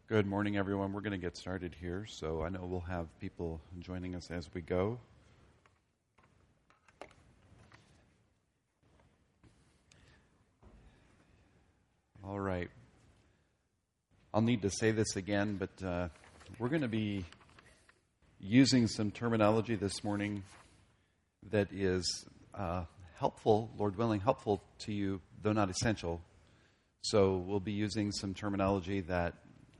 Good morning, everyone. We're going to get started here, so I know we'll have people joining us as we go. All right. I'll need to say this again, but we're going to be using some terminology this morning that is helpful, Lord willing, helpful to you, though not essential. So we'll be using some terminology that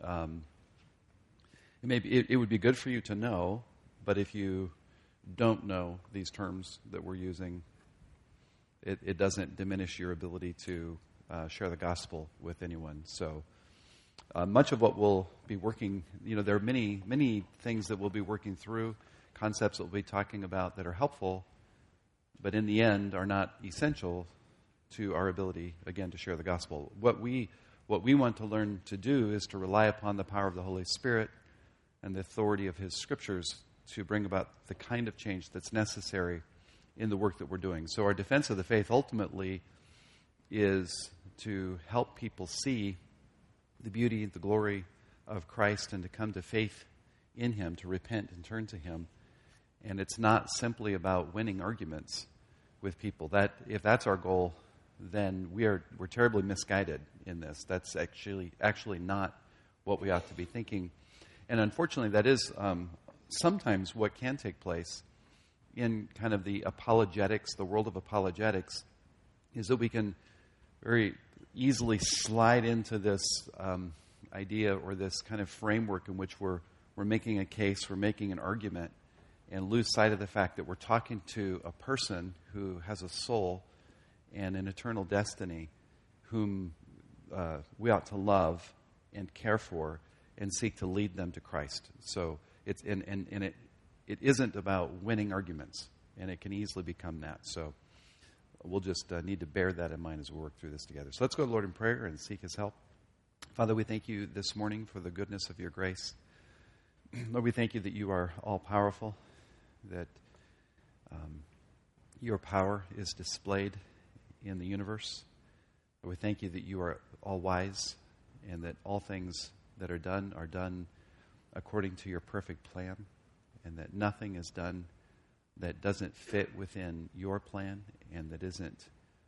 it would be good for you to know, but if you don't know these terms that we're using, it doesn't diminish your ability to share the gospel with anyone. So much of what we'll be working, there are many things that we'll be working through, concepts that we'll be talking about that are helpful, but in the end are not essential to our ability, again, to share the gospel. What we want to learn to do is to rely upon the power of the Holy Spirit and the authority of His Scriptures to bring about the kind of change that's necessary in the work that we're doing. So our defense of the faith ultimately is to help people see the beauty, the glory of Christ and to come to faith in Him, to repent and turn to Him. And it's not simply about winning arguments with people. That if that's our goal, then we're terribly misguided in this. That's actually not what we ought to be thinking. And unfortunately, that is sometimes what can take place in kind of the apologetics, the world of apologetics, is that we can very easily slide into this idea or this kind of framework in which we're making a case, we're making an argument, and lose sight of the fact that we're talking to a person who has a soul and an eternal destiny whom we ought to love and care for and seek to lead them to Christ. So it isn't about winning arguments, and it can easily become that. So we'll just need to bear that in mind as we work through this together. So let's go to the Lord in prayer and seek His help. Father, we thank You this morning for the goodness of Your grace. Lord, we thank You that You are all-powerful, that Your power is displayed in the universe. We thank You that You are all-wise and that all things that are done according to Your perfect plan, and that nothing is done that doesn't fit within Your plan and that isn't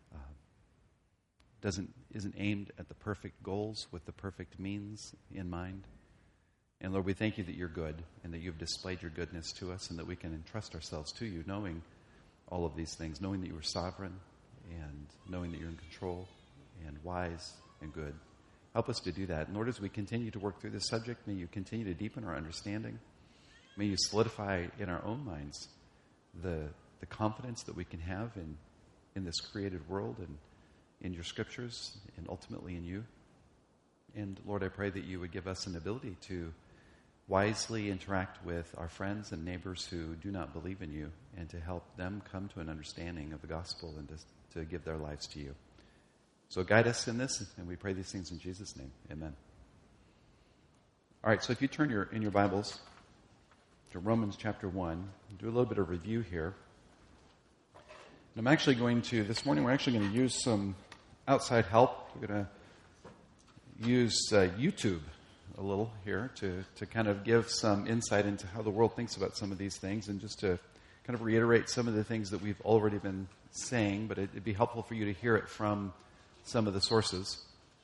aimed at the perfect goals with the perfect means in mind. And Lord, we thank You that You're good and that You've displayed Your goodness to us and that we can entrust ourselves to You, knowing all of these things, knowing that You are sovereign and knowing that You're in control and wise and good. Help us to do that. And Lord, as we continue to work through this subject, may You continue to deepen our understanding. May You solidify in our own minds the confidence that we can have in this created world and in Your Scriptures and ultimately in You. And Lord, I pray that You would give us an ability to wisely interact with our friends and neighbors who do not believe in You and to help them come to an understanding of the gospel and to give their lives to You. So guide us in this, and we pray these things in Jesus' name. Amen. All right, so if you turn in your Bibles to Romans chapter 1, do a little bit of review here. And this morning we're actually going to use some outside help. We're going to use YouTube a little here to kind of give some insight into how the world thinks about some of these things and just to kind of reiterate some of the things that we've already been saying, but it'd be helpful for you to hear it from some of the sources.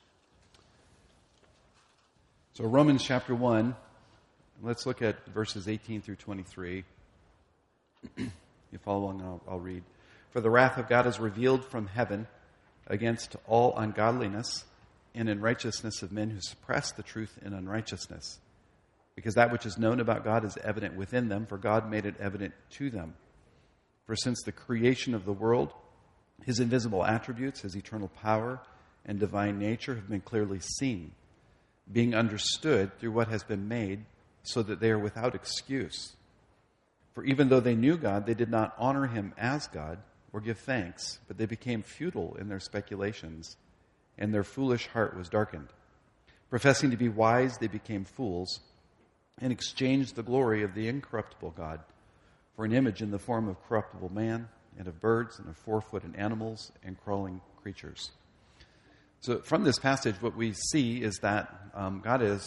So Romans chapter 1, let's look at verses 18 through 23. You follow along, I'll read. For the wrath of God is revealed from heaven against all ungodliness and unrighteousness of men who suppress the truth in unrighteousness. Because that which is known about God is evident within them, for God made it evident to them. For since the creation of the world, His invisible attributes, His eternal power and divine nature have been clearly seen, being understood through what has been made, so that they are without excuse. For even though they knew God, they did not honor Him as God or give thanks, but they became futile in their speculations, and their foolish heart was darkened. Professing to be wise, they became fools, and exchanged the glory of the incorruptible God for an image in the form of corruptible man, and of birds, and of four-footed animals, and crawling creatures. So from this passage, what we see is that God is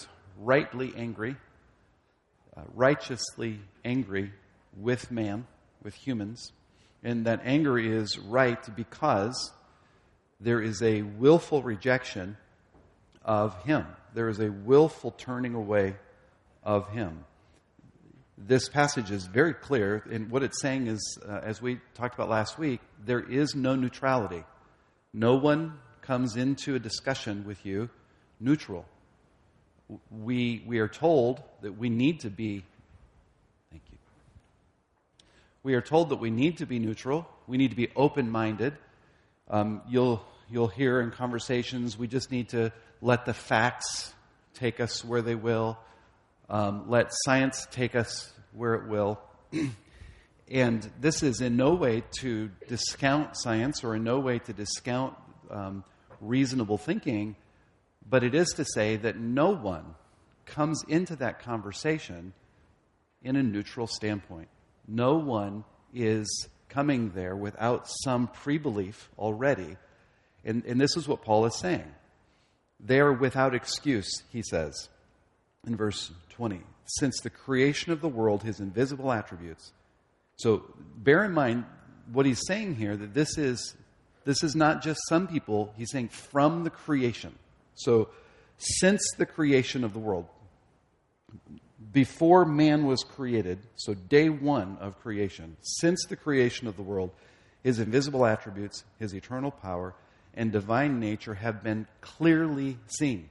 rightly angry, righteously angry with man, with humans. And that anger is right because there is a willful rejection of Him. There is a willful turning away of Him. This passage is very clear, and what it's saying is, as we talked about last week, there is no neutrality. No one comes into a discussion with you neutral. We are told that we need to be, thank you. We are told that we need to be neutral. We need to be open-minded. You'll hear in conversations, we just need to let the facts take us where they will. Let science take us where it will. And this is in no way to discount science or in no way to discount reasonable thinking, but it is to say that no one comes into that conversation in a neutral standpoint. No one is coming there without some pre-belief already. And this is what Paul is saying. They are without excuse, he says in verse 20. Since the creation of the world, his invisible attributes. So bear in mind what he's saying here, that this is not just some people. He's saying from the creation. So since the creation of the world, before man was created, so day one of creation, since the creation of the world, his invisible attributes, his eternal power, and divine nature have been clearly seen,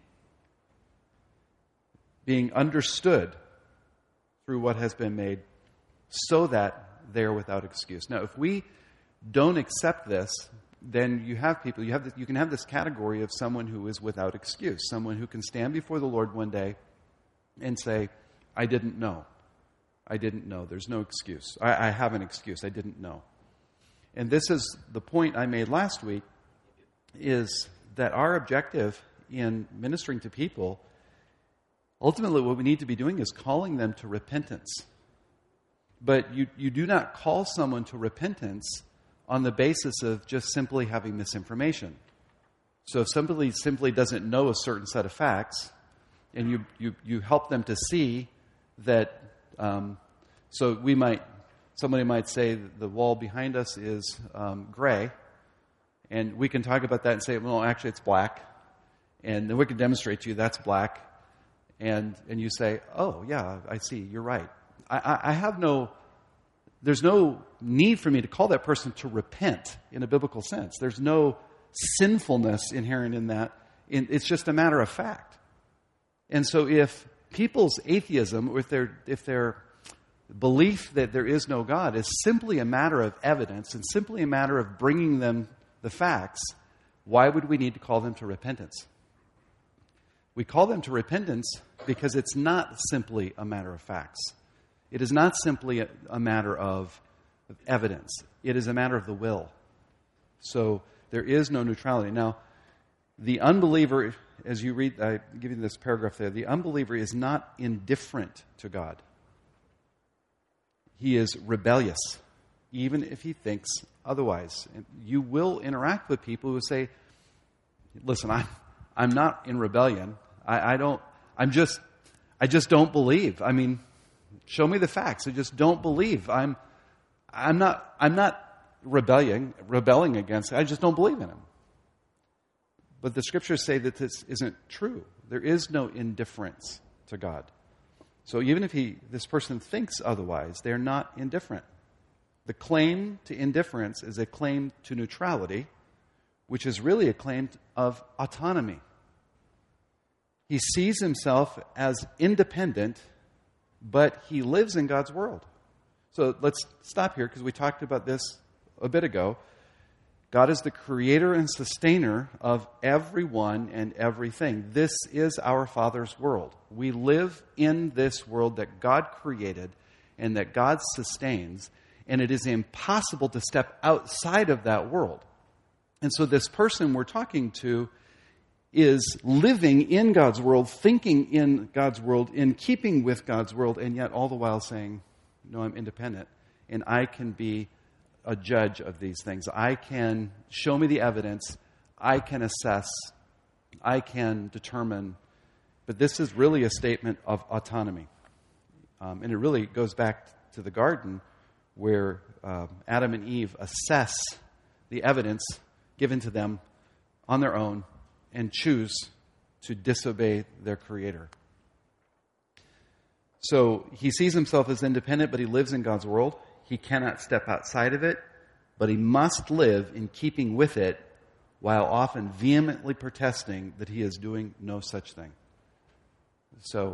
being understood through what has been made, so that they are without excuse. Now, if we don't accept this, then you can have this category of someone who is without excuse, someone who can stand before the Lord one day and say, I didn't know. I didn't know. There's no excuse. I have an excuse. I didn't know. And this is the point I made last week, is that our objective in ministering to people, ultimately what we need to be doing is calling them to repentance. But you do not call someone to repentance on the basis of just simply having misinformation. So if somebody simply doesn't know a certain set of facts, and you help them to see that, somebody might say the wall behind us is gray, and we can talk about that and say, well, actually it's black, and then we can demonstrate to you that's black, and you say, oh yeah, I see, you're right. There's no need for me to call that person to repent in a biblical sense. There's no sinfulness inherent in that. It's just a matter of fact. And so if people's atheism, or if their belief that there is no God is simply a matter of evidence and simply a matter of bringing them the facts, why would we need to call them to repentance? We call them to repentance because it's not simply a matter of facts. It is not simply a matter of evidence. It is a matter of the will. So there is no neutrality. Now, the unbeliever, as you read, I give you this paragraph there, the unbeliever is not indifferent to God. He is rebellious, even if he thinks otherwise. And you will interact with people who say, listen, I'm not in rebellion. I just don't believe. I mean, show me the facts. I just don't believe. I'm not rebelling against it. I just don't believe in him. But the scriptures say that this isn't true. There is no indifference to God. So even if this person thinks otherwise, they're not indifferent. The claim to indifference is a claim to neutrality, which is really a claim of autonomy. He sees himself as independent, but he lives in God's world. So let's stop here because we talked about this a bit ago. God is the creator and sustainer of everyone and everything. This is our Father's world. We live in this world that God created and that God sustains, and it is impossible to step outside of that world. And so this person we're talking to is living in God's world, thinking in God's world, in keeping with God's world, and yet all the while saying, no, I'm independent, and I can be a judge of these things. I can show me the evidence. I can assess. I can determine But this is really a statement of autonomy. And it really goes back to the garden where Adam and Eve assess the evidence given to them on their own and choose to disobey their Creator. So he sees himself as independent, but he lives in God's world. He cannot step outside of it, but he must live in keeping with it while often vehemently protesting that he is doing no such thing. So,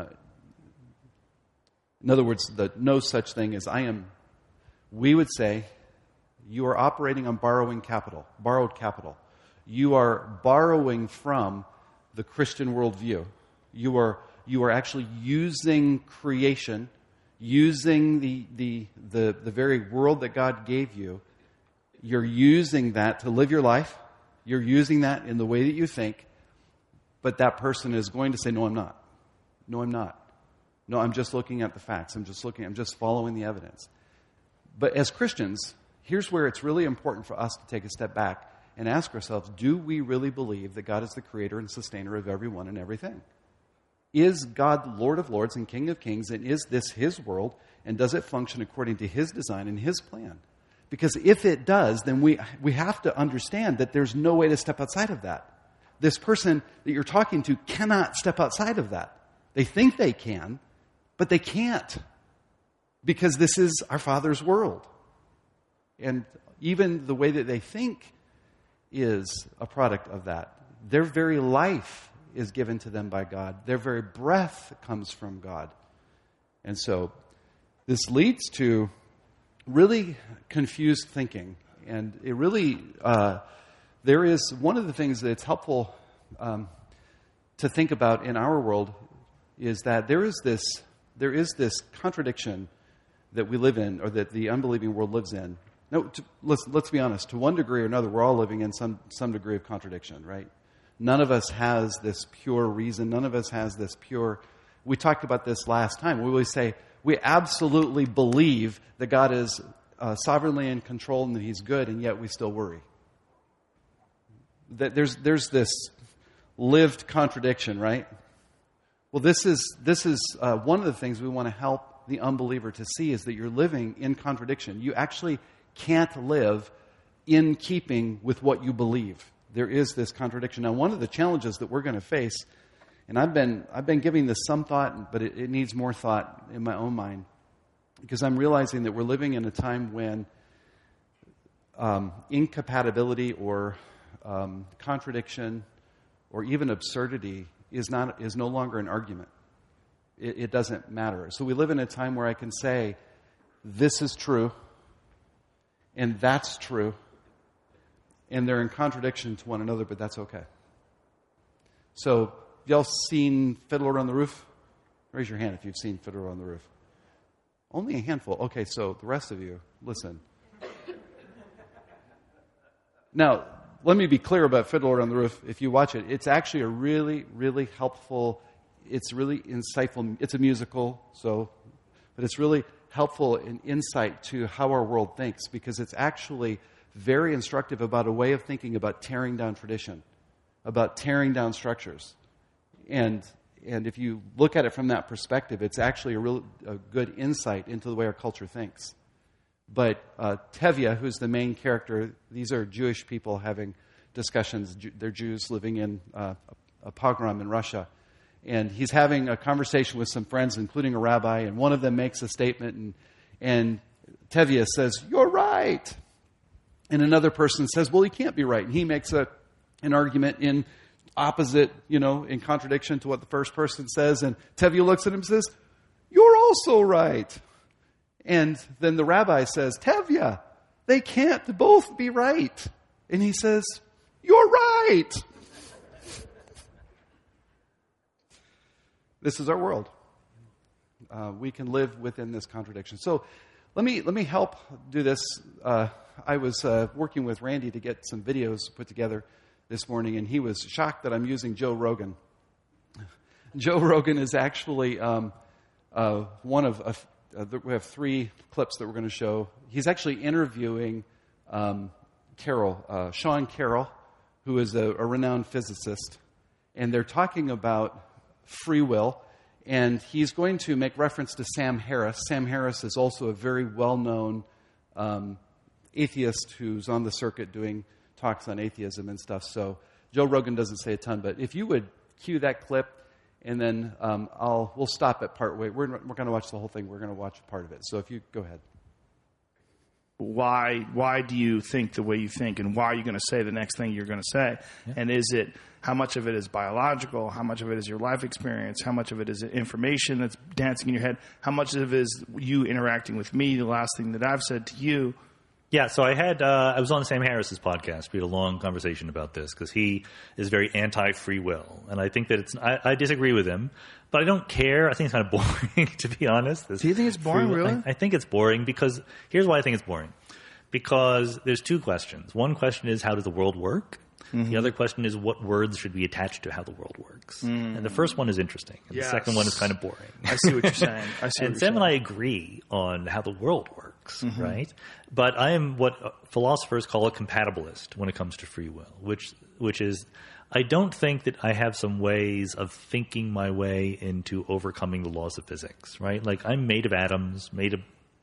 in other words, the no such thing is we would say, you are operating on borrowed capital. You are borrowing from the Christian worldview. You are actually using creation, using the very world that God gave you. You're using that to live your life. You're using that in the way that you think. But that person is going to say, no, I'm not. No, I'm not. No, I'm just looking at the facts. I'm just following the evidence. But as Christians, here's where it's really important for us to take a step back and ask ourselves, do we really believe that God is the creator and sustainer of everyone and everything? Is God Lord of Lords and King of Kings, and is this His world, and does it function according to His design and His plan? Because if it does, then we have to understand that there's no way to step outside of that. This person that you're talking to cannot step outside of that. They think they can, but they can't. Because this is our Father's world. And even the way that they think is a product of that. Their very life is given to them by God. Their very breath comes from God. And so this leads to really confused thinking. And it really, there is one of the things that's helpful to think about in our world is that there is this contradiction that we live in, or that the unbelieving world lives in. No, let's be honest. To one degree or another, we're all living in some degree of contradiction, right? None of us has this pure reason. None of us has this pure... We talked about this last time. We always say, we absolutely believe that God is sovereignly in control and that He's good, and yet we still worry. That there's this lived contradiction, right? Well, this is one of the things we want to help the unbeliever to see, is that you're living in contradiction. You actually can't live in keeping with what you believe. There is this contradiction. Now, one of the challenges that we're going to face, and I've been giving this some thought, but it needs more thought in my own mind, because I'm realizing that we're living in a time when incompatibility or contradiction or even absurdity is no longer an argument. It doesn't matter. So we live in a time where I can say, this is true, and that's true, and they're in contradiction to one another, but that's okay. So, y'all seen Fiddler on the Roof? Raise your hand if you've seen Fiddler on the Roof. Only a handful. Okay, so the rest of you, listen. Now, let me be clear about Fiddler on the Roof. If you watch it, it's actually a really, really helpful, it's really insightful. It's a musical, but it's really helpful in insight to how our world thinks, because it's actually very instructive about a way of thinking about tearing down tradition, about tearing down structures. And if you look at it from that perspective, it's actually a good insight into the way our culture thinks. But Tevye, who's the main character, these are Jewish people having discussions. They're Jews living in a pogrom in Russia. And he's having a conversation with some friends, including a rabbi, and one of them makes a statement, and Tevye says, "You're right." And another person says, "Well, he can't be right." And he makes an argument in opposite, in contradiction to what the first person says. And Tevye looks at him and says, "You're also right." And then the rabbi says, "Tevye, they can't both be right." And he says, "You're right." This is our world. We can live within this contradiction. So let me help do this. I was working with Randy to get some videos put together this morning, and he was shocked that I'm using Joe Rogan. Joe Rogan is actually one of... we have 3 clips that we're going to show. He's actually interviewing Sean Carroll, who is a renowned physicist. And they're talking about free will, and he's going to make reference to Sam Harris. Sam Harris is also a very well-known atheist who's on the circuit doing talks on atheism and stuff. So Joe Rogan doesn't say a ton, but if you would cue that clip, and then we'll stop at part way. We're going to watch the whole thing. We're going to watch part of it. So if you go ahead. Why do you think the way you think, and why are you going to say the next thing you're going to say? Yeah. And how much of it is biological? How much of it is your life experience? How much of it is information that's dancing in your head? How much of it is you interacting with me, the last thing that I've said to you? Yeah, so I was on Sam Harris's podcast. We had a long conversation about this because he is very anti-free will. And I think that I disagree with him, but I don't care. I think it's kind of boring, to be honest. Do you think it's boring, really? I think it's boring because here's why I think it's boring. Because there's two questions. One question is, how does the world work? Mm-hmm. The other question is, what words should be attached to how the world works? And the first one is interesting. And the second one is kind of boring. I see what you're saying. And Sam and I agree on how the world works, right? But I am what philosophers call a compatibilist when it comes to free will, which is I don't think that I have some ways of thinking my way into overcoming the laws of physics, right? Like I'm made of atoms, made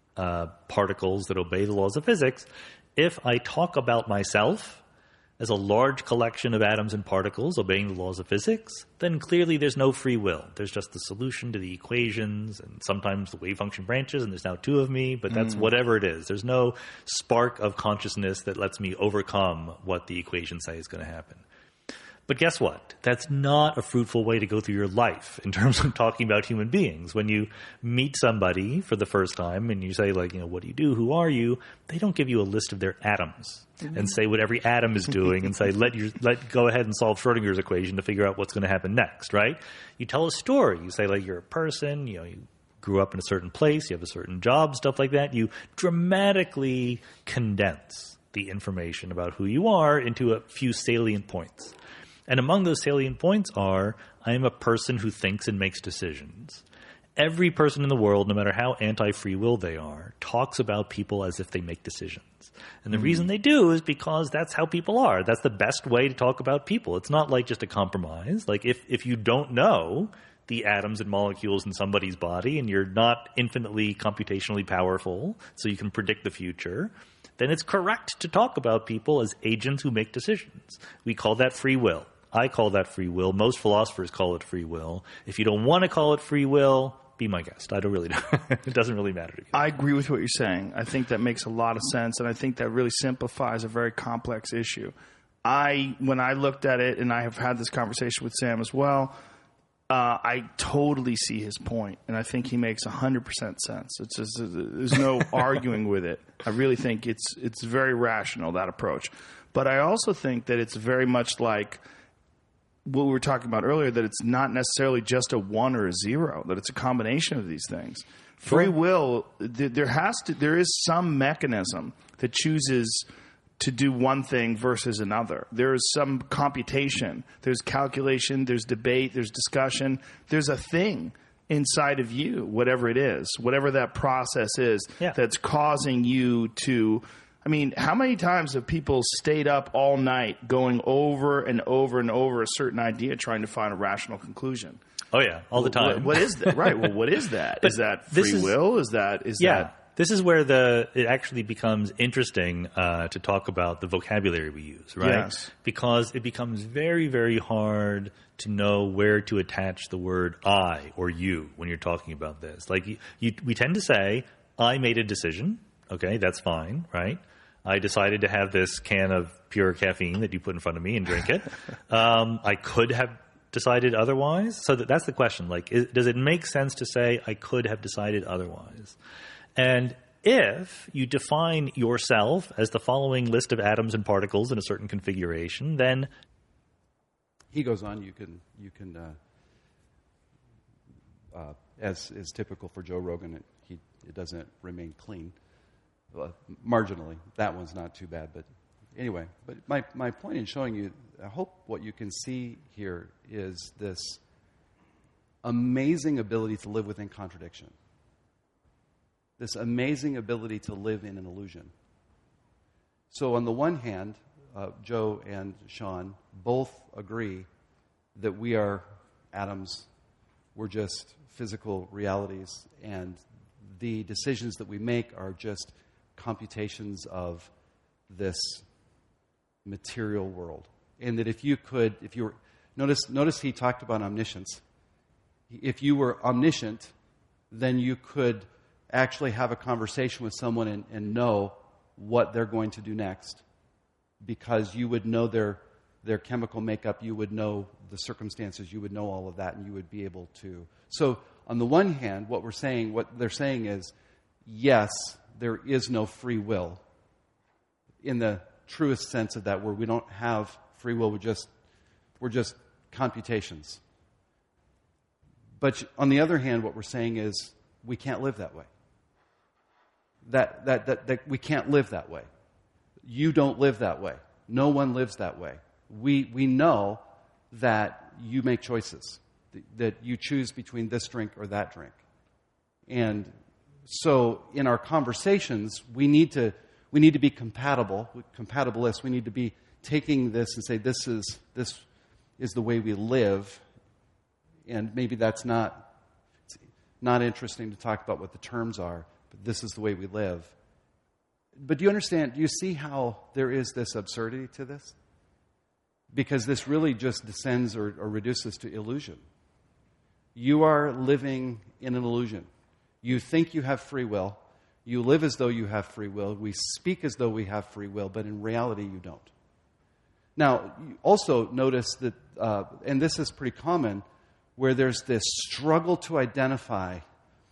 of particles that obey the laws of physics. If I talk about myself as a large collection of atoms and particles obeying the laws of physics, then clearly there's no free will. There's just the solution to the equations, and sometimes the wave function branches, and there's now two of me, but that's whatever it is. There's no spark of consciousness that lets me overcome what the equations say is going to happen. But guess what? That's not a fruitful way to go through your life in terms of talking about human beings. When you meet somebody for the first time and you say, like, what do you do? Who are you? They don't give you a list of their atoms and say what every atom is doing and say, go ahead and solve Schrodinger's equation to figure out what's going to happen next, right? You tell a story. You say, like, you're a person, you grew up in a certain place, you have a certain job, stuff like that. You dramatically condense the information about who you are into a few salient points. And among those salient points are, I am a person who thinks and makes decisions. Every person in the world, no matter how anti-free will they are, talks about people as if they make decisions. And the reason they do is because that's how people are. That's the best way to talk about people. It's not like just a compromise. Like if you don't know the atoms and molecules in somebody's body and you're not infinitely computationally powerful so you can predict the future, then it's correct to talk about people as agents who make decisions. We call that free will. I call that free will. Most philosophers call it free will. If you don't want to call it free will, be my guest. I don't really know. It doesn't really matter to me. I agree with what you're saying. I think that makes a lot of sense, and I think that really simplifies a very complex issue. When I looked at it, and I have had this conversation with Sam as well, I totally see his point, and I think he makes 100% sense. It's just, there's no arguing with it. I really think it's very rational, that approach. But I also think that it's very much like what we were talking about earlier, that it's not necessarily just a 1 or a 0, that it's a combination of these things. Free will, there is some mechanism that chooses to do one thing versus another. There is some computation, there's calculation, there's debate, there's discussion, there's a thing inside of you, whatever it is, whatever that process is that's causing you to... I mean, how many times have people stayed up all night going over and over and over a certain idea trying to find a rational conclusion? Oh, yeah, all the time. What is that? Right. Well, what is that? Is that free will? Is that... This is where it actually becomes interesting to talk about the vocabulary we use, right? Yes. Because it becomes very, very hard to know where to attach the word I or you when you're talking about this. Like we tend to say, I made a decision. Okay, that's fine, right? I decided to have this can of pure caffeine that you put in front of me and drink it. I could have decided otherwise. So that's the question. Like, does it make sense to say I could have decided otherwise? And if you define yourself as the following list of atoms and particles in a certain configuration, then... He goes on, you can as is typical for Joe Rogan, it doesn't remain clean. Marginally. That one's not too bad. But anyway, but my point in showing you, I hope what you can see here is this amazing ability to live within contradiction. This amazing ability to live in an illusion. So on the one hand, Joe and Sean both agree that we are atoms We're just physical realities, and the decisions that we make are just computations of this material world. And that if you were, notice he talked about omniscience. If you were omniscient, then you could actually have a conversation with someone and know what they're going to do next, because you would know their chemical makeup, you would know the circumstances, you would know all of that, and you would be able to. So on the one hand, what they're saying is, yes, there is no free will in the truest sense of that word. We don't have free will. We're just computations. But on the other hand, what we're saying is we can't live that way. That we can't live that way. You don't live that way. No one lives that way. We know that you make choices, that you choose between this drink or that drink. And so in our conversations, we need to be compatibilists. We need to be taking this and say, this is the way we live. And maybe that's not interesting to talk about what the terms are, but this is the way we live. But do you understand, do you see how there is this absurdity to this? Because this really just descends or reduces to illusion. You are living in an illusion. You think you have free will. You live as though you have free will. We speak as though we have free will, but in reality you don't. Now, you also notice that, and this is pretty common, where there's this struggle to identify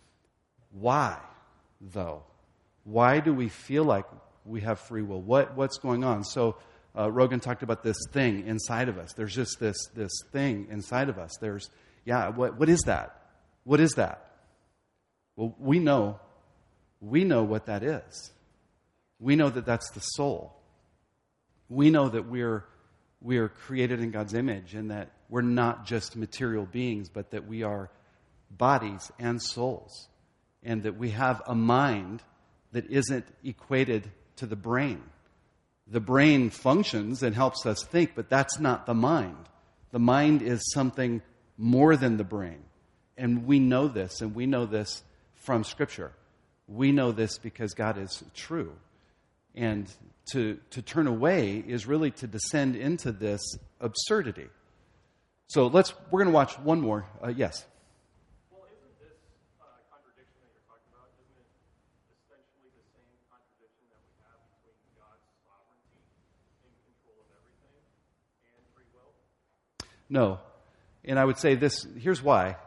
why, though. Why do we feel like we have free will? What's going on? So Rogan talked about this thing inside of us. There's just this thing inside of us. What is that? What is that? Well, we know what that is. We know that that's the soul. We know that we are created in God's image, and that we're not just material beings, but that we are bodies and souls, and that we have a mind that isn't equated to the brain. The brain functions and helps us think, but that's not the mind. The mind is something more than the brain. And we know this, and we know this from Scripture. We know this because God is true. And to turn away is really to descend into this absurdity. So we're going to watch one more. Yes? Well, isn't this contradiction that you're talking about, isn't it essentially the same contradiction that we have between God's sovereignty in control of everything and free will? No. And I would say this, here's why.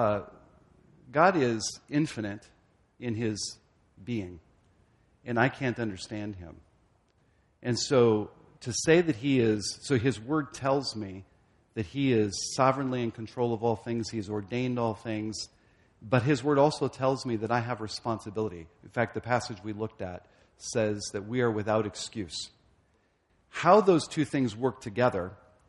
God is infinite in his being, and I can't understand him. And so to say that he is, so his word tells me that he is sovereignly in control of all things, he's ordained all things, but his word also tells me that I have responsibility. In fact, the passage we looked at says that we are without excuse. How those two things work together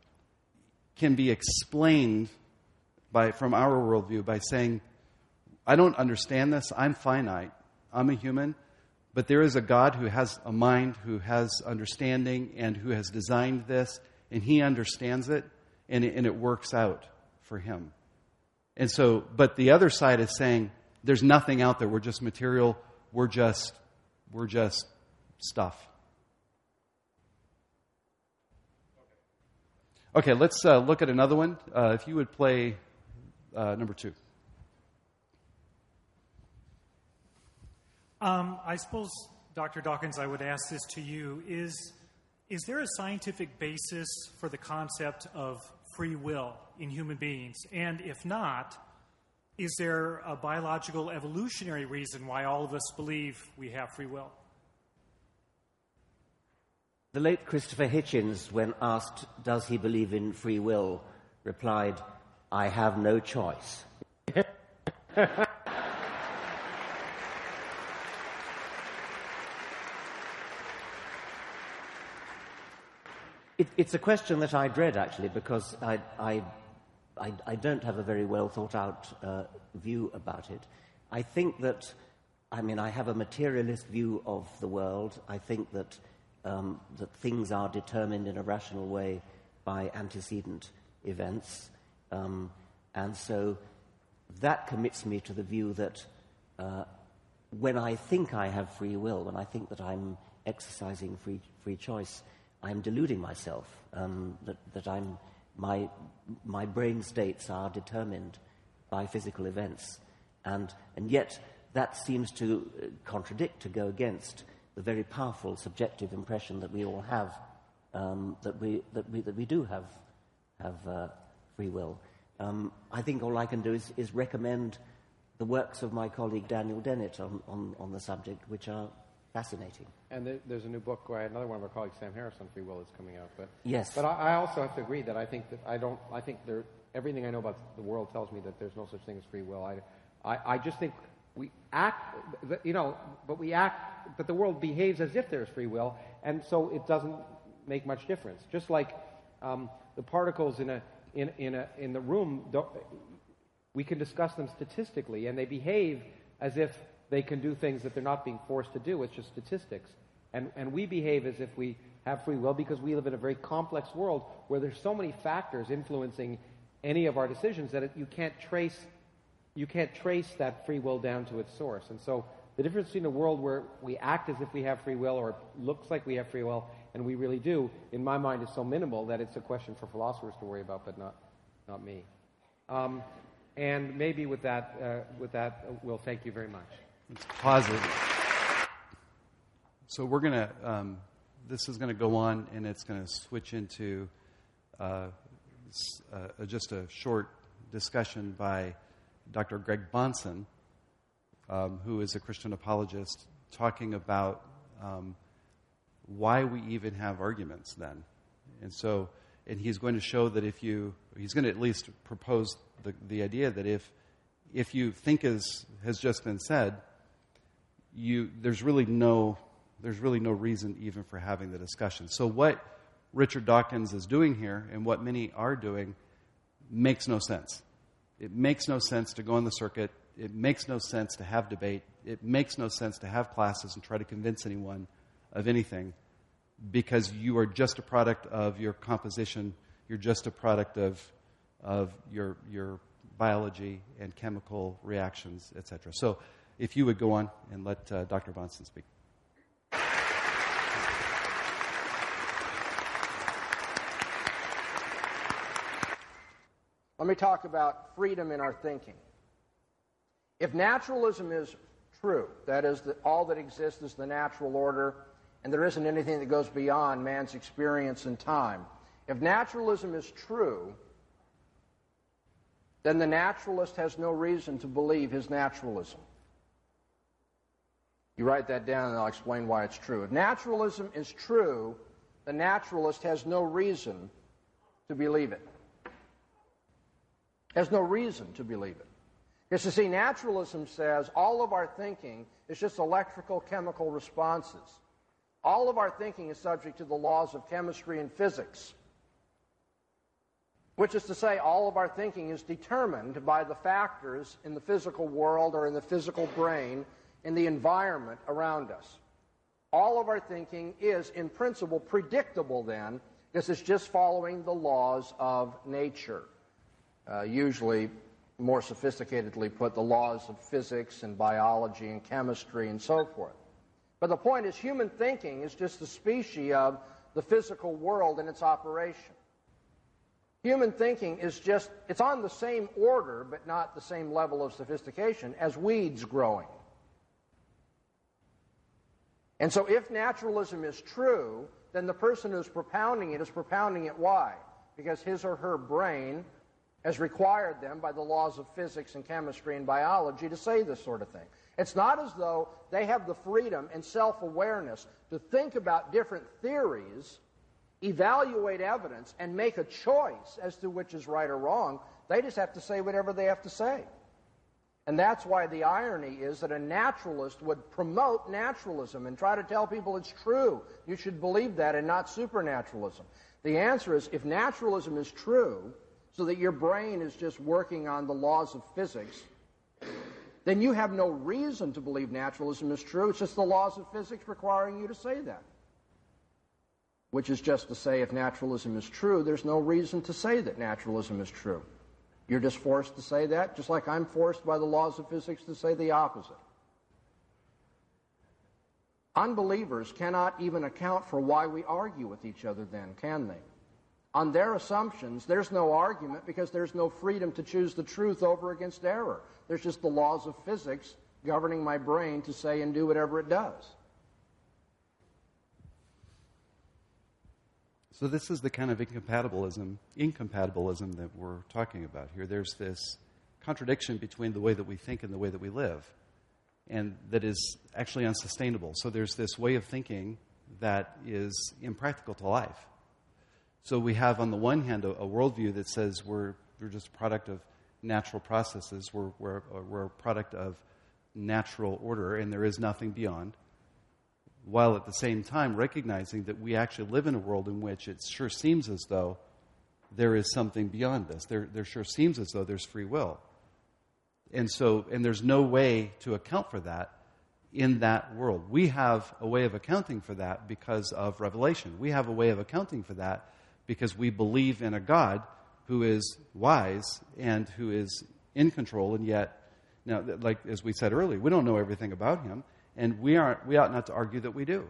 can be explained from our worldview by saying, I don't understand this, I'm finite, I'm a human, but there is a God who has a mind, who has understanding, and who has designed this, and he understands it, and it works out for him. And so, but the other side is saying, there's nothing out there, we're just material, we're just stuff. Okay, let's look at another one. If you would play number 2. I suppose, Dr. Dawkins, I would ask this to you. Is there a scientific basis for the concept of free will in human beings? And if not, is there a biological evolutionary reason why all of us believe we have free will? The late Christopher Hitchens, when asked, does he believe in free will, replied, I have no choice. It's a question that I dread, actually, because I don't have a very well thought out view about it. I think that, I have a materialist view of the world. I think that things are determined in a rational way by antecedent events. And so that commits me to the view that when I think I have free will, when I think that I'm exercising free choice, I'm deluding myself, that my brain states are determined by physical events. And yet that seems to contradict, to go against the very powerful subjective impression that we all have, that we do have free will. I think all I can do is recommend the works of my colleague Daniel Dennett on the subject, which are fascinating. And there's a new book, another one of our colleagues, Sam Harris, on free will is coming out. But yes. But I also have to agree that I think everything I know about the world tells me that there's no such thing as free will. I just think we act, but the world behaves as if there's free will, and so it doesn't make much difference. Just like the particles in the room, we can discuss them statistically, and they behave as if they can do things that they're not being forced to do. It's just statistics. And we behave as if we have free will because we live in a very complex world where there's so many factors influencing any of our decisions that you can't trace that free will down to its source. And so the difference between a world where we act as if we have free will or it looks like we have free will and we really do, in my mind, is so minimal that it's a question for philosophers to worry about, but not me. And maybe with that, Will, thank you very much. It's positive. So we're going to, this is going to go on, and it's going to switch into just a short discussion by Dr. Greg Bahnsen, who is a Christian apologist, talking about why we even have arguments then. And he's going to show that he's going to at least propose the idea that if you think as has just been said, there's really no reason even for having the discussion. So what Richard Dawkins is doing here, and what many are doing, makes no sense. It makes no sense to go on the circuit. It makes no sense to have debate. It makes no sense to have classes and try to convince anyone of anything, because you are just a product of your composition. You're just a product of your biology and chemical reactions, etc. So if you would go on and let Dr. Bahnsen speak. Let me talk about freedom in our thinking. If naturalism is true, that is, that all that exists is the natural order, and there isn't anything that goes beyond man's experience in time, if naturalism is true, then the naturalist has no reason to believe his naturalism. You write that down and I'll explain why it's true. If naturalism is true, the naturalist has no reason to believe it. Has no reason to believe it. Because you see, naturalism says all of our thinking is just electrical chemical responses. All of our thinking is subject to the laws of chemistry and physics, which is to say all of our thinking is determined by the factors in the physical world or in the physical brain in the environment around us. All of our thinking is, in principle, predictable then, because it's just following the laws of nature. Usually, more sophisticatedly put, the laws of physics and biology and chemistry and so forth. But the point is, human thinking is just a species of the physical world and its operation. Human thinking is just, it's on the same order, but not the same level of sophistication as weeds growing. And so if naturalism is true, then the person who's propounding it is propounding it why? Because his or her brain has required them by the laws of physics and chemistry and biology to say this sort of thing. It's not as though they have the freedom and self-awareness to think about different theories, evaluate evidence, and make a choice as to which is right or wrong. They just have to say whatever they have to say. And that's why the irony is that a naturalist would promote naturalism and try to tell people it's true. You should believe that and not supernaturalism. The answer is, if naturalism is true, so that your brain is just working on the laws of physics, then you have no reason to believe naturalism is true. It's just the laws of physics requiring you to say that. Which is just to say, if naturalism is true, there's no reason to say that naturalism is true. You're just forced to say that, just like I'm forced by the laws of physics to say the opposite. Unbelievers cannot even account for why we argue with each other then, can they? On their assumptions, there's no argument because there's no freedom to choose the truth over against error. There's just the laws of physics governing my brain to say and do whatever it does. So this is the kind of incompatibilism that we're talking about here. There's this contradiction between the way that we think and the way that we live, and that is actually unsustainable. So there's this way of thinking that is impractical to life. So we have, on the one hand, a worldview that says we're just a product of natural processes, we're a product of natural order, and there is nothing beyond, while at the same time recognizing that we actually live in a world in which it sure seems as though there is something beyond this. There sure seems as though there's free will. And there's no way to account for that in that world. We have a way of accounting for that because of revelation. We have a way of accounting for that because we believe in a God who is wise and who is in control, and yet, now, like as we said earlier, we don't know everything about him, and we ought not to argue that we do.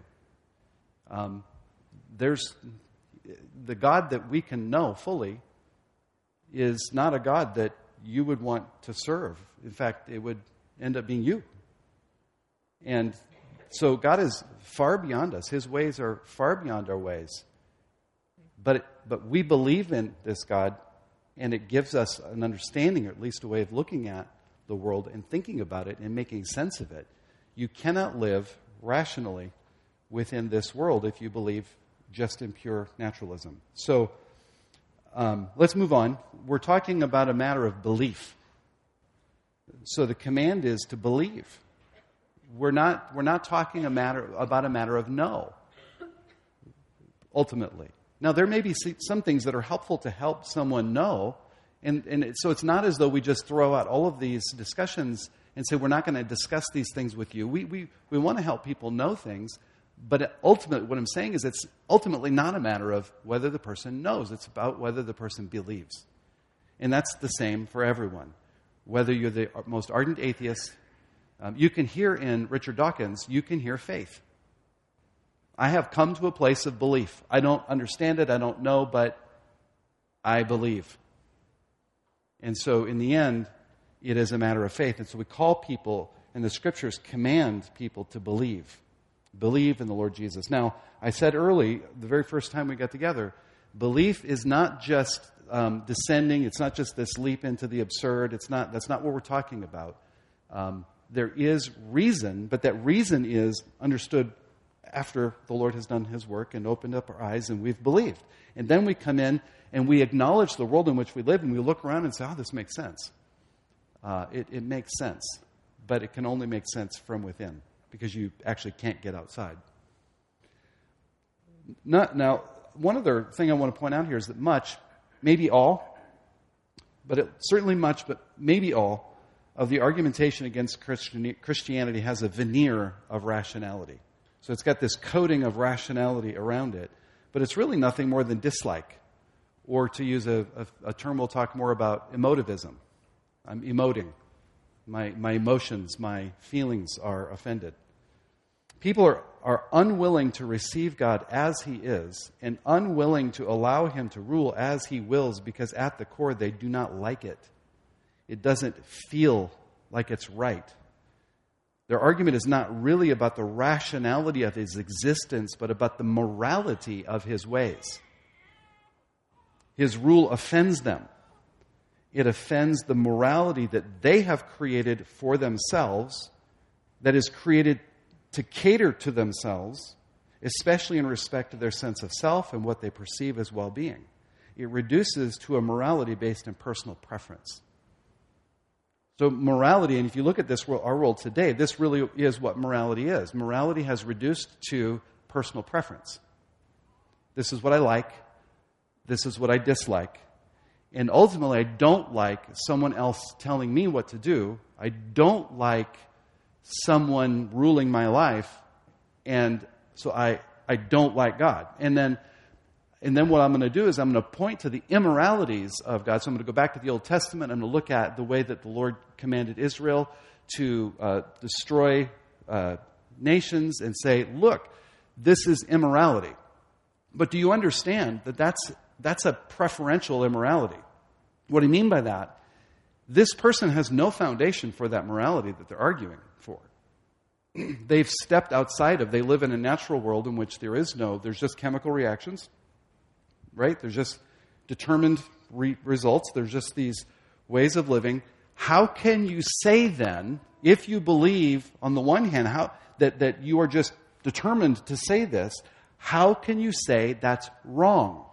There's the God that we can know fully is not a God that you would want to serve. In fact, it would end up being you. And so God is far beyond us. His ways are far beyond our ways. But we believe in this God, and it gives us an understanding, or at least a way of looking at the world and thinking about it and making sense of it. You cannot live rationally within this world if you believe just in pure naturalism. So let's move on. We're talking about a matter of belief. So the command is to believe. We're not talking about a matter of know, ultimately. Now, there may be some things that are helpful to help someone know, so it's not as though we just throw out all of these discussions and say, we're not going to discuss these things with you. We want to help people know things, but ultimately, what I'm saying is it's ultimately not a matter of whether the person knows. It's about whether the person believes. And that's the same for everyone. Whether you're the most ardent atheist, you can hear in Richard Dawkins, you can hear faith. I have come to a place of belief. I don't understand it, I don't know, but I believe. And so in the end, it is a matter of faith. And so we call people, and the Scriptures command people to believe. Believe in the Lord Jesus. Now, I said early, the very first time we got together, belief is not just descending. It's not just this leap into the absurd. That's not what we're talking about. There is reason, but that reason is understood after the Lord has done His work and opened up our eyes and we've believed. And then we come in and we acknowledge the world in which we live and we look around and say, oh, this makes sense. It makes sense, but it can only make sense from within because you actually can't get outside. Now, one other thing I want to point out here is that much, maybe all, certainly much, but maybe all, of the argumentation against Christianity has a veneer of rationality. So it's got this coating of rationality around it, but it's really nothing more than dislike, or to use a term we'll talk more about, emotivism. I'm emoting. My emotions, my feelings are offended. People are unwilling to receive God as He is and unwilling to allow Him to rule as He wills because at the core they do not like it. It doesn't feel like it's right. Their argument is not really about the rationality of His existence, but about the morality of His ways. His rule offends them. It offends the morality that they have created for themselves, that is created to cater to themselves, especially in respect to their sense of self and what they perceive as well-being. It reduces to a morality based on personal preference. So morality, and if you look at this world, our world today, this really is what morality is. Morality has reduced to personal preference. This is what I like. This is what I dislike. And ultimately, I don't like someone else telling me what to do. I don't like someone ruling my life. And so I don't like God. And then And then what I'm going to do is I'm going to point to the immoralities of God. So I'm going to go back to the Old Testament. I'm going to look at the way that the Lord commanded Israel to destroy nations and say, look, this is immorality. But do you understand that that's a preferential immorality? What I mean by that, this person has no foundation for that morality that they're arguing for. They've stepped outside of, they live in a natural world in which there's just chemical reactions, right? There's just determined results. There's just these ways of living. How can you say then, if you believe on the one hand that you are just determined to say this, how can you say that's wrong?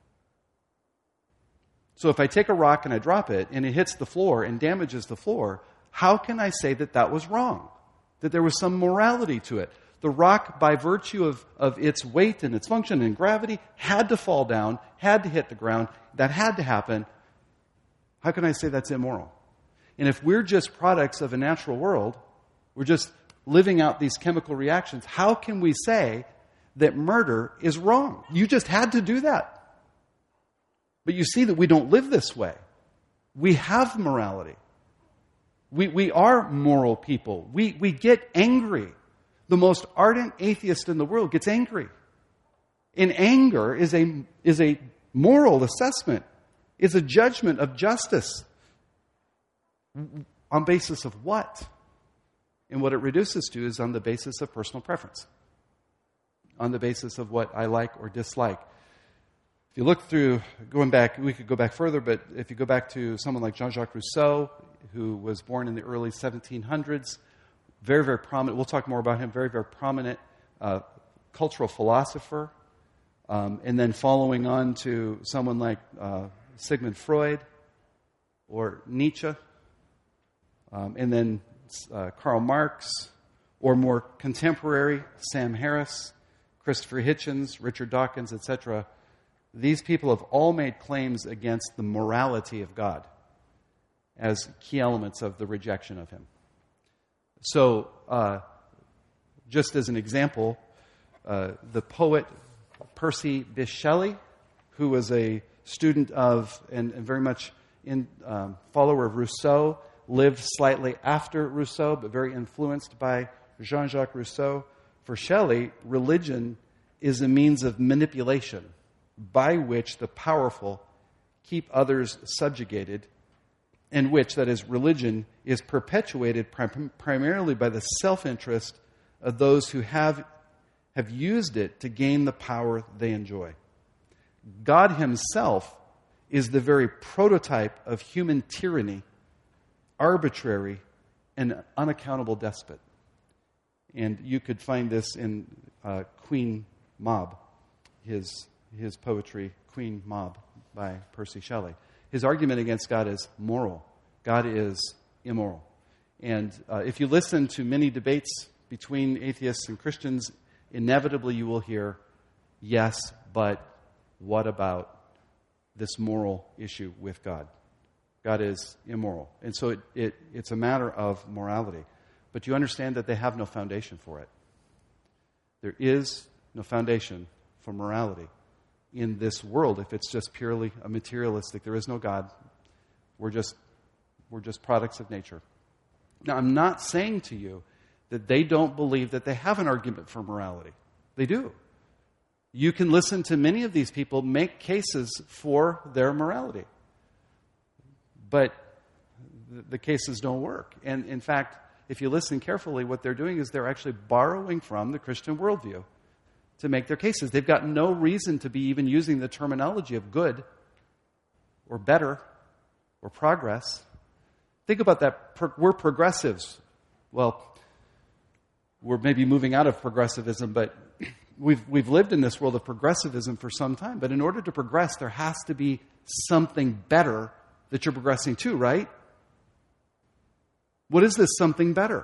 So if I take a rock and I drop it and it hits the floor and damages the floor, how can I say that that was wrong? That there was some morality to it? The rock, by virtue of its weight and its function and gravity, had to fall down, had to hit the ground. That had to happen. How can I say that's immoral? And if we're just products of a natural world, we're just living out these chemical reactions, how can we say that murder is wrong? You just had to do that. But you see that we don't live this way. We have morality. We are moral people. We get angry. The most ardent atheist in the world gets angry. And anger is a moral assessment. It's a judgment of justice. On basis of what? And what it reduces to is on the basis of personal preference. On the basis of what I like or dislike. If you look through, going back, we could go back further, but if you go back to someone like Jean-Jacques Rousseau, who was born in the early 1700s, very, very prominent, we'll talk more about him, very, very prominent cultural philosopher, and then following on to someone like Sigmund Freud or Nietzsche, and then Karl Marx, or more contemporary, Sam Harris, Christopher Hitchens, Richard Dawkins, etc. These people have all made claims against the morality of God as key elements of the rejection of him. So, just as an example, the poet Percy Bysshe Shelley, who was a student of and very much follower of Rousseau, lived slightly after Rousseau, but very influenced by Jean-Jacques Rousseau. For Shelley, religion is a means of manipulation by which the powerful keep others subjugated, and which, that is, religion, is perpetuated primarily by the self-interest of those who have used it to gain the power they enjoy. God himself is the very prototype of human tyranny, arbitrary and unaccountable despot. And you could find this in Queen Mab, his poetry, Queen Mab, by Percy Shelley. His argument against God is moral. God is immoral. And if you listen to many debates between atheists and Christians, inevitably you will hear, yes, but what about this moral issue with God? God is immoral. And so it's a matter of morality. But you understand that they have no foundation for it. There is no foundation for morality in this world if it's just purely a materialistic. There is no God. We're just products of nature. Now, I'm not saying to you that they don't believe that they have an argument for morality. They do. You can listen to many of these people make cases for their morality. But the cases don't work. And in fact, if you listen carefully, what they're doing is they're actually borrowing from the Christian worldview to make their cases. They've got no reason to be even using the terminology of good or better or progress. Think about that. We're progressives. Well, we're maybe moving out of progressivism, but we've lived in this world of progressivism for some time. But in order to progress, there has to be something better that you're progressing to, right? What is this something better?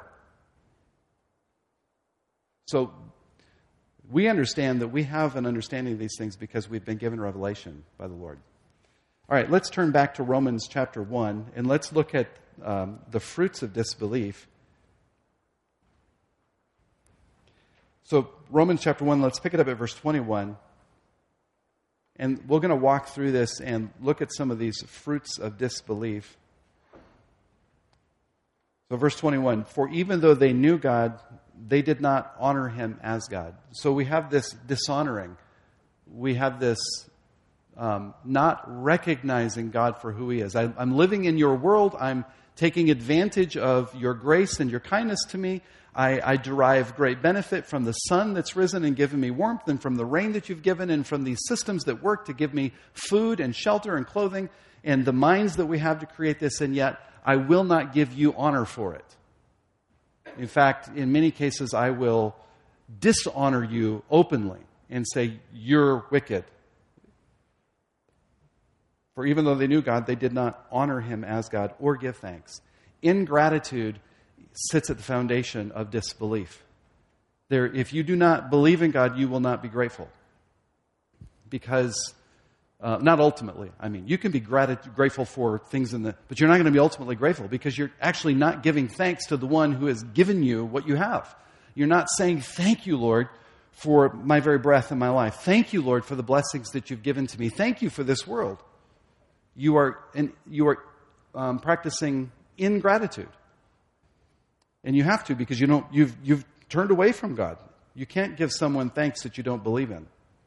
So we understand that we have an understanding of these things because we've been given revelation by the Lord. All right, let's turn back to Romans chapter 1, and let's look at the fruits of disbelief. So Romans chapter 1, let's pick it up at verse 21. And we're going to walk through this and look at some of these fruits of disbelief. So verse 21, for even though they knew God, they did not honor him as God. So we have this dishonoring. We have this not recognizing God for who he is. I'm living in your world. I'm taking advantage of your grace and your kindness to me. I derive great benefit from the sun that's risen and given me warmth, and from the rain that you've given, and from these systems that work to give me food and shelter and clothing, and the minds that we have to create this, and yet I will not give you honor for it. In fact, in many cases, I will dishonor you openly and say, you're wicked. For even though they knew God, they did not honor him as God or give thanks. Ingratitude sits at the foundation of disbelief. If you do not believe in God, you will not be grateful. Because, not ultimately. I mean, you can be grateful for things but you're not going to be ultimately grateful because you're actually not giving thanks to the one who has given you what you have. You're not saying, thank you, Lord, for my very breath in my life. Thank you, Lord, for the blessings that you've given to me. Thank you for this world. You are practicing ingratitude. And you have to, because you've turned away from God. You can't give someone thanks that you don't believe in.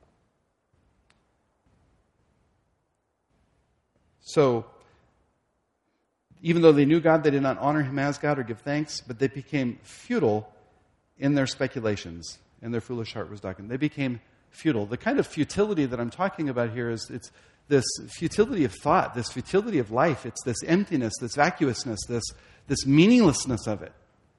So, even though they knew God, they did not honor him as God or give thanks, but they became futile in their speculations, and their foolish heart was darkened. They became futile. The kind of futility that I'm talking about here is it's this futility of thought, this futility of life. It's this emptiness, this vacuousness, this meaninglessness of it.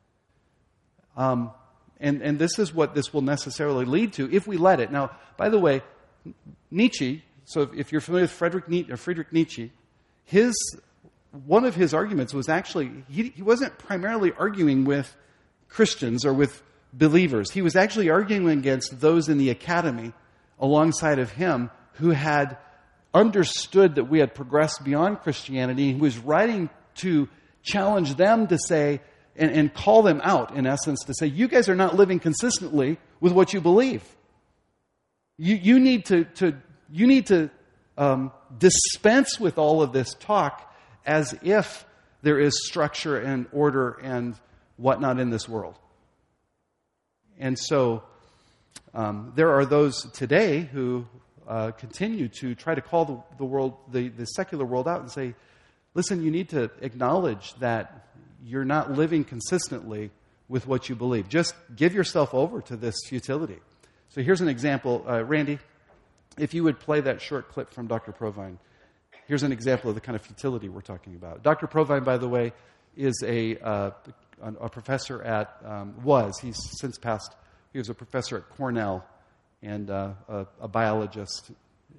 And this is what this will necessarily lead to if we let it. Now, by the way, Nietzsche, so if you're familiar with Friedrich Nietzsche, one of his arguments was actually, he wasn't primarily arguing with Christians or with believers. He was actually arguing against those in the academy alongside of him who had understood that we had progressed beyond Christianity, and who was writing to challenge them to say, and call them out, in essence, to say, you guys are not living consistently with what you believe. You need to dispense with all of this talk as if there is structure and order and whatnot in this world. And so there are those today who continue to try to call the world, the secular world out and say, listen, you need to acknowledge that you're not living consistently with what you believe. Just give yourself over to this futility. So here's an example. Randy, if you would play that short clip from Dr. Provine. Here's an example of the kind of futility we're talking about. Dr. Provine, by the way, is a professor at, he's since passed, he was a professor at Cornell and a biologist.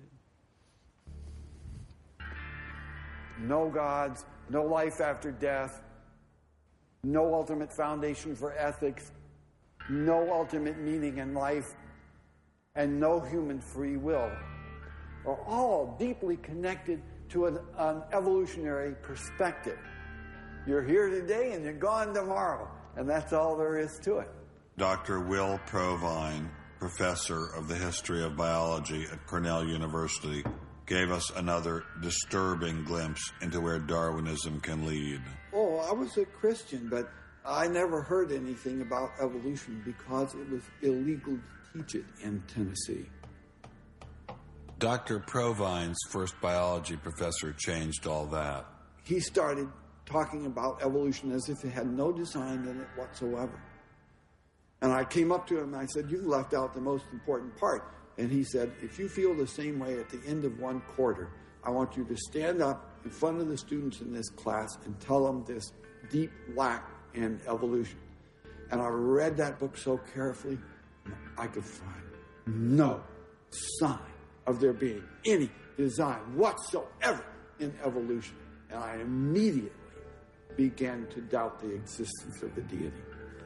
No gods, no life after death, no ultimate foundation for ethics, no ultimate meaning in life, and no human free will are all deeply connected to an evolutionary perspective. You're here today and you're gone tomorrow, and that's all there is to it. Dr. Will Provine, professor of the history of biology at Cornell University, gave us another disturbing glimpse into where Darwinism can lead. Oh, I was a Christian, but I never heard anything about evolution because it was illegal to teach it in Tennessee. Dr. Provine's first biology professor changed all that. He started talking about evolution as if it had no design in it whatsoever. And I came up to him and I said, "You left out the most important part." And he said, "If you feel the same way at the end of one quarter, I want you to stand up in front of the students in this class and tell them this deep lack in evolution." And I read that book so carefully, I could find no sign of there being any design whatsoever in evolution. And I immediately began to doubt the existence of a deity.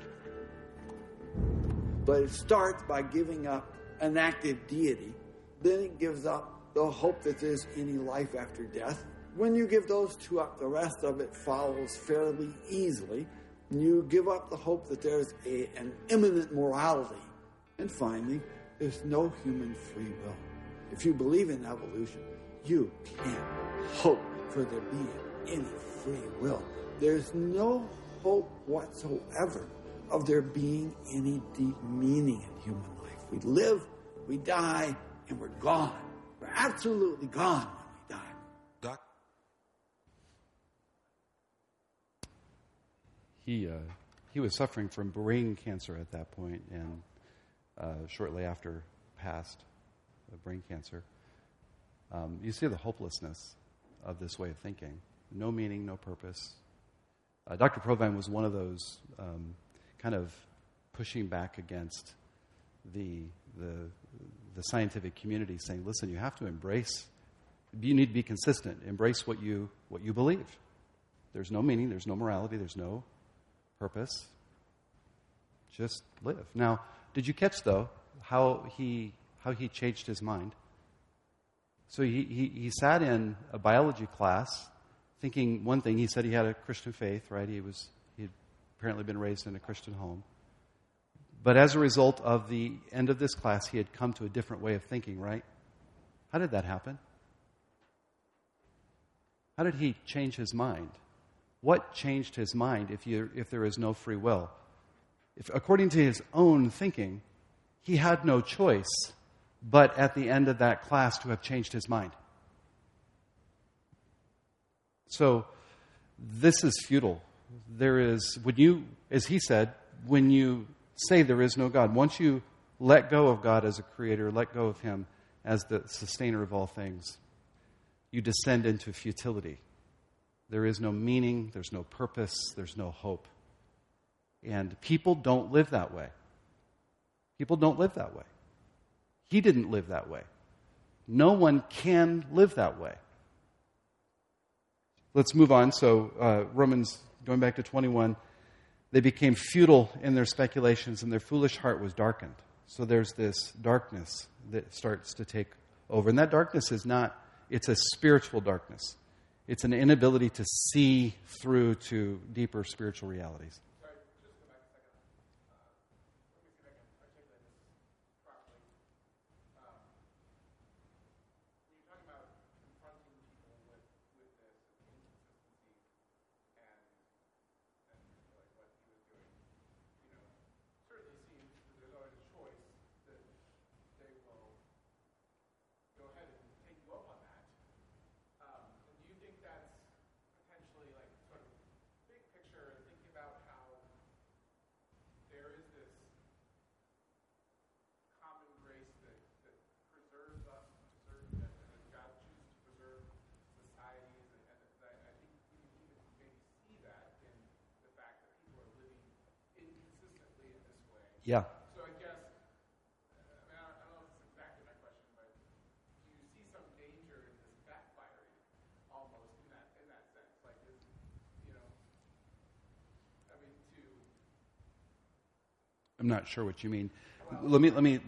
But it starts by giving up an active deity. Then it gives up the hope that there's any life after death. When you give those two up, the rest of it follows fairly easily. You give up the hope that there's an immanent morality. And finally, there's no human free will. if you believe in evolution, you can't hope for there being any free will. There's no hope whatsoever of there being any deep meaning in human life. We live, we die, and we're gone. We're absolutely gone when we die. He was suffering from brain cancer at that point, and shortly after passed of brain cancer. You see the hopelessness of this way of thinking. No meaning, no purpose. Dr. Provine was one of those kind of pushing back against the scientific community, saying, listen, you have to embrace, you need to be consistent. Embrace what you believe. There's no meaning, there's no morality, there's no purpose. Just live. Now, did you catch, though, how he changed his mind? So he sat in a biology class thinking one thing. He said he had a Christian faith, right? He'd apparently been raised in a Christian home. But as a result of the end of this class, he had come to a different way of thinking, right? How did that happen? How did he change his mind? What changed his mind if there is no free will? If, according to his own thinking, he had no choice but at the end of that class to have changed his mind. So this is futile. There is, as he said, when you say there is no God, once you let go of God as a creator, let go of him as the sustainer of all things, you descend into futility. There is no meaning, there's no purpose, there's no hope. And people don't live that way. People don't live that way. He didn't live that way. No one can live that way. Let's move on. So Romans, going back to 21, they became futile in their speculations and their foolish heart was darkened. So there's this darkness that starts to take over. And that darkness is not, it's a spiritual darkness. It's an inability to see through to deeper spiritual realities. Yeah. So I guess, I don't know if it's exactly my question, but do you see some danger in this backfiring almost in that sense? Like, I'm not sure what you mean. Let me.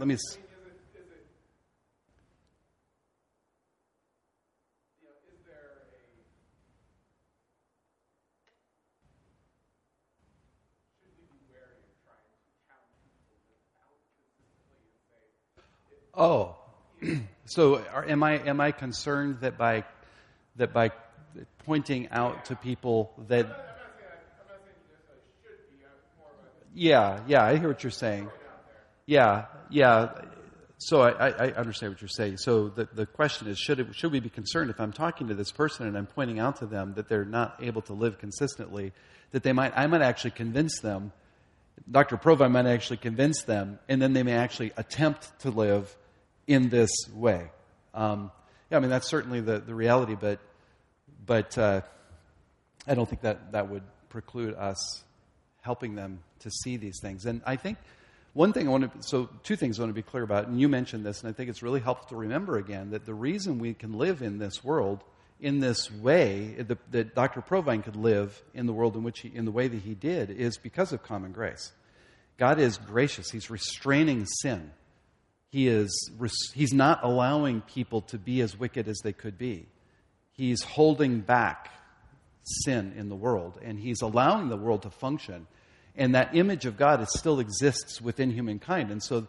Oh, so am I concerned that by pointing out to people that? I'm not saying this should be more of a. Yeah, I hear what you're saying. Yeah. So I understand what you're saying. So the question is, should we be concerned if I'm talking to this person and I'm pointing out to them that they're not able to live consistently, that I might actually convince them, Dr. Provine might actually convince them, and then they may actually attempt to live in this way. That's certainly the reality, but I don't think that would preclude us helping them to see these things. And I think two things I want to be clear about, and you mentioned this, and I think it's really helpful to remember again that the reason we can live in this world in this way, that Dr. Provine could live in the world in the way that he did, is because of common grace. God is gracious. He's restraining sin. He's not allowing people to be as wicked as they could be. He's holding back sin in the world, and he's allowing the world to function. And that image of God still exists within humankind. And so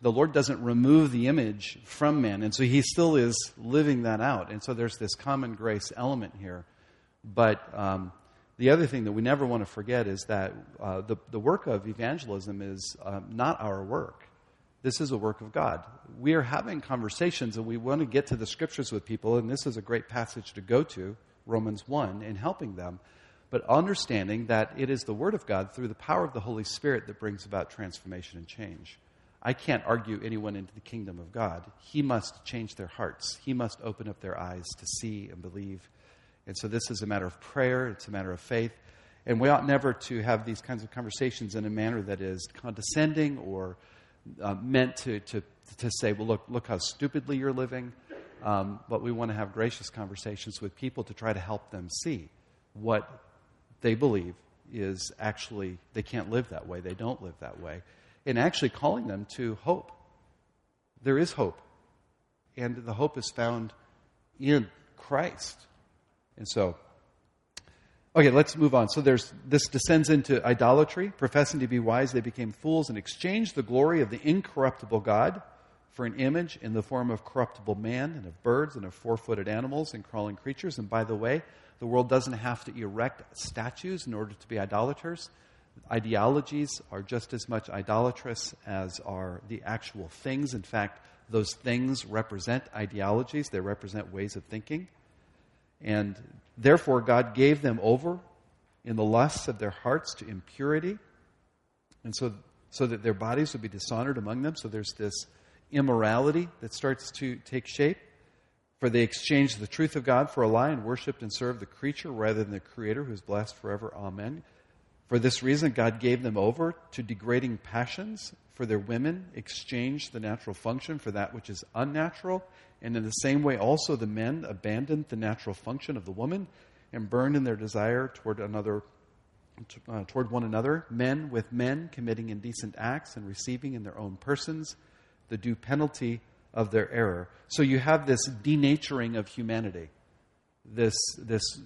the Lord doesn't remove the image from man. And so he still is living that out. And so there's this common grace element here. But the other thing that we never want to forget is that the work of evangelism is not our work. This is a work of God. We are having conversations, and we want to get to the Scriptures with people, and this is a great passage to go to, Romans 1, in helping them. But understanding that it is the Word of God through the power of the Holy Spirit that brings about transformation and change. I can't argue anyone into the kingdom of God. He must change their hearts. He must open up their eyes to see and believe. And so this is a matter of prayer. It's a matter of faith. And we ought never to have these kinds of conversations in a manner that is condescending or meant to say, well, look how stupidly you're living. But we want to have gracious conversations with people to try to help them see what they believe is actually, they can't live that way. They don't live that way. And actually calling them to hope. There is hope. And the hope is found in Christ. And so, okay, let's move on. So this descends into idolatry. Professing to be wise, they became fools and exchanged the glory of the incorruptible God for an image in the form of corruptible man and of birds and of four-footed animals and crawling creatures. And by the way, the world doesn't have to erect statues in order to be idolaters. Ideologies are just as much idolatrous as are the actual things. In fact, those things represent ideologies. They represent ways of thinking. And therefore, God gave them over in the lusts of their hearts to impurity, and so that their bodies would be dishonored among them. So there's this immorality that starts to take shape. For they exchanged the truth of God for a lie and worshipped and served the creature rather than the Creator, who is blessed forever. Amen. For this reason, God gave them over to degrading passions. For their women exchanged the natural function for that which is unnatural. And in the same way, also the men abandoned the natural function of the woman and burned in their desire toward one another, men with men committing indecent acts and receiving in their own persons the due penalty of their error. So you have this denaturing of humanity. This is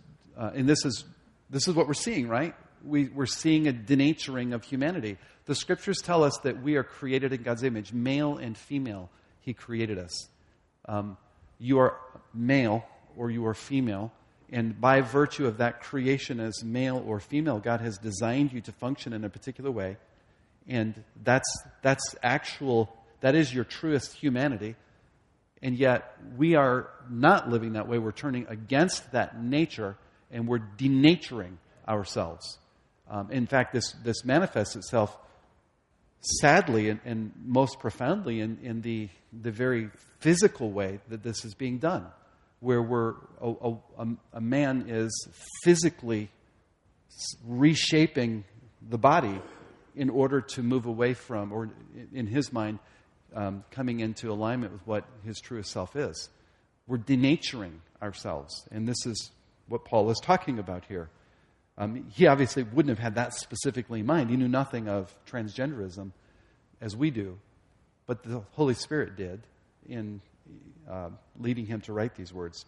what we're seeing, right? We're seeing a denaturing of humanity. The Scriptures tell us that we are created in God's image, male and female. He created us. You are male or you are female, and by virtue of that creation as male or female, God has designed you to function in a particular way, and that is your truest humanity. And yet we are not living that way. We're turning against that nature, and we're denaturing ourselves. In fact, this manifests itself sadly and most profoundly in the very physical way that this is being done, where a man is physically reshaping the body in order to move away from, or in his mind, coming into alignment with what his truest self is. We're denaturing ourselves, and this is what Paul is talking about here. He obviously wouldn't have had that specifically in mind. He knew nothing of transgenderism as we do, but the Holy Spirit did in leading him to write these words.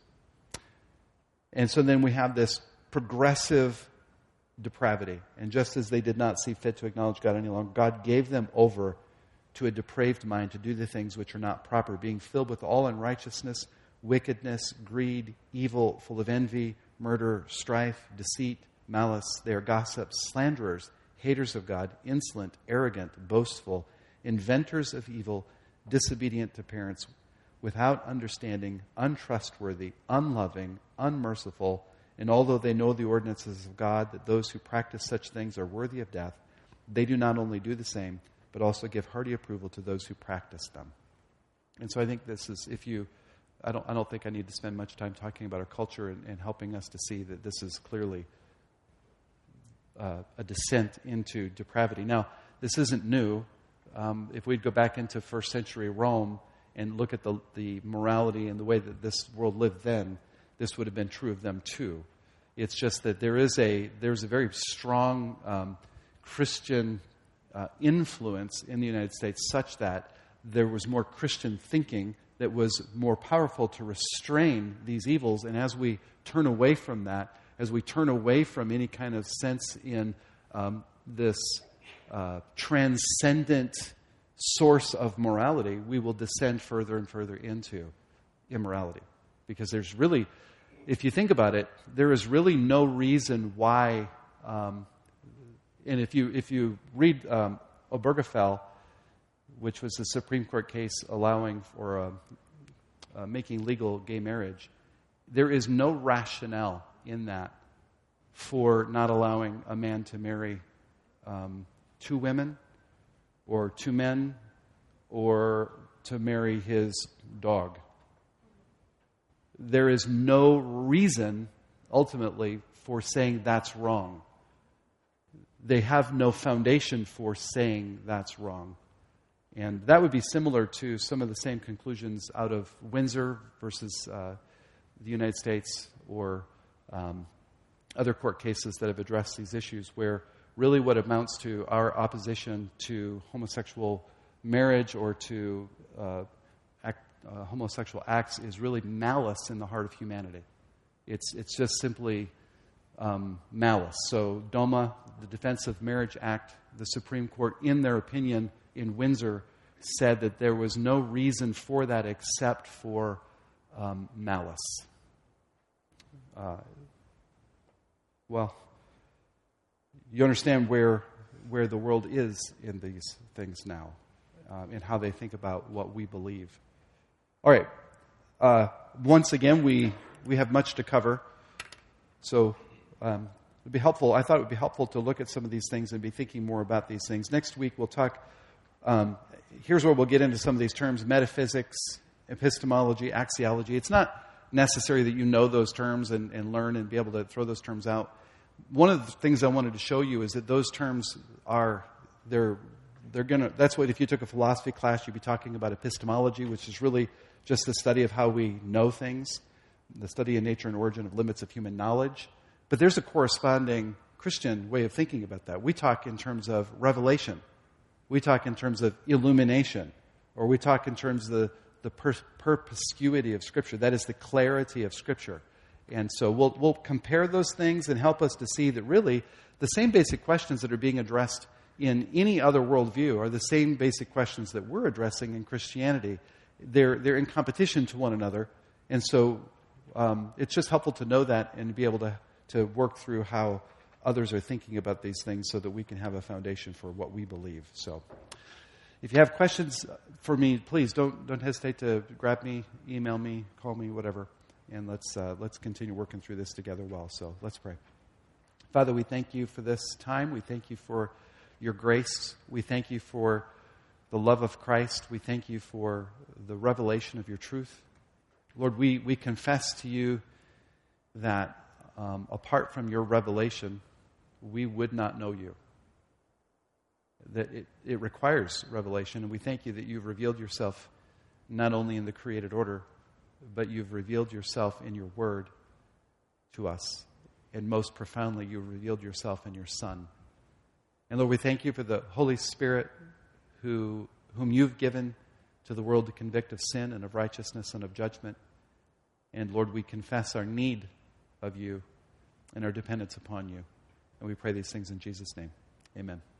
And so then we have this progressive depravity. And just as they did not see fit to acknowledge God any longer, God gave them over to a depraved mind to do the things which are not proper, being filled with all unrighteousness, wickedness, greed, evil, full of envy, murder, strife, deceit, malice. They are gossips, slanderers, haters of God, insolent, arrogant, boastful, inventors of evil, disobedient to parents, without understanding, untrustworthy, unloving, unmerciful. And although they know the ordinances of God, that those who practice such things are worthy of death, they do not only do the same, but also give hearty approval to those who practice them. And so I think this is, I don't think I need to spend much time talking about our culture and helping us to see that this is clearly a descent into depravity. Now, this isn't new. If we'd go back into first century Rome and look at the morality and the way that this world lived then, this would have been true of them too. It's just that there's a very strong Christian influence in the United States, such that there was more Christian thinking that was more powerful to restrain these evils. And as we turn away from that, as we turn away from any kind of sense in this transcendent source of morality, we will descend further and further into immorality. Because there's really, if you think about it, there is really no reason why, and if you read Obergefell, which was the Supreme Court case allowing for making legal gay marriage, there is no rationale in that for not allowing a man to marry 2 women or 2 men or to marry his dog. There is no reason, ultimately, for saying that's wrong. They have no foundation for saying that's wrong. And that would be similar to some of the same conclusions out of Windsor versus the United States or other court cases that have addressed these issues, where really what amounts to our opposition to homosexual marriage or to homosexual acts is really malice in the heart of humanity. It's just simply malice. So DOMA, the Defense of Marriage Act, the Supreme Court, in their opinion in Windsor, said that there was no reason for that except for malice. Well, you understand where the world is in these things now, and how they think about what we believe. All right. Once again, we have much to cover, so it'd be helpful. I thought it would be helpful to look at some of these things and be thinking more about these things. Next week, we'll talk. Here's where we'll get into some of these terms: metaphysics, epistemology, axiology. It's not necessary that you know those terms and learn and be able to throw those terms out. One of the things I wanted to show you is that those terms are, they're going to, that's what, if you took a philosophy class, you'd be talking about epistemology, which is really just the study of how we know things, the study of nature and origin of limits of human knowledge. But there's a corresponding Christian way of thinking about that. We talk in terms of revelation. We talk in terms of illumination. Or we talk in terms of the perspicuity of Scripture. That is the clarity of Scripture. And so we'll compare those things and help us to see that really the same basic questions that are being addressed in any other worldview are the same basic questions that we're addressing in Christianity. They're in competition to one another. And so it's just helpful to know that and to be able to work through how others are thinking about these things so that we can have a foundation for what we believe. So if you have questions for me, please don't hesitate to grab me, email me, call me, whatever. And let's continue working through this together well. So let's pray. Father, we thank you for this time. We thank you for your grace. We thank you for the love of Christ. We thank you for the revelation of your truth. Lord, we confess to you that apart from your revelation, we would not know you. That it requires revelation. And we thank you that you've revealed yourself not only in the created order, but you've revealed yourself in your word to us. And most profoundly, you revealed yourself in your Son. And Lord, we thank you for the Holy Spirit whom you've given to the world to convict of sin and of righteousness and of judgment. And Lord, we confess our need of you and our dependence upon you. And we pray these things in Jesus' name. Amen.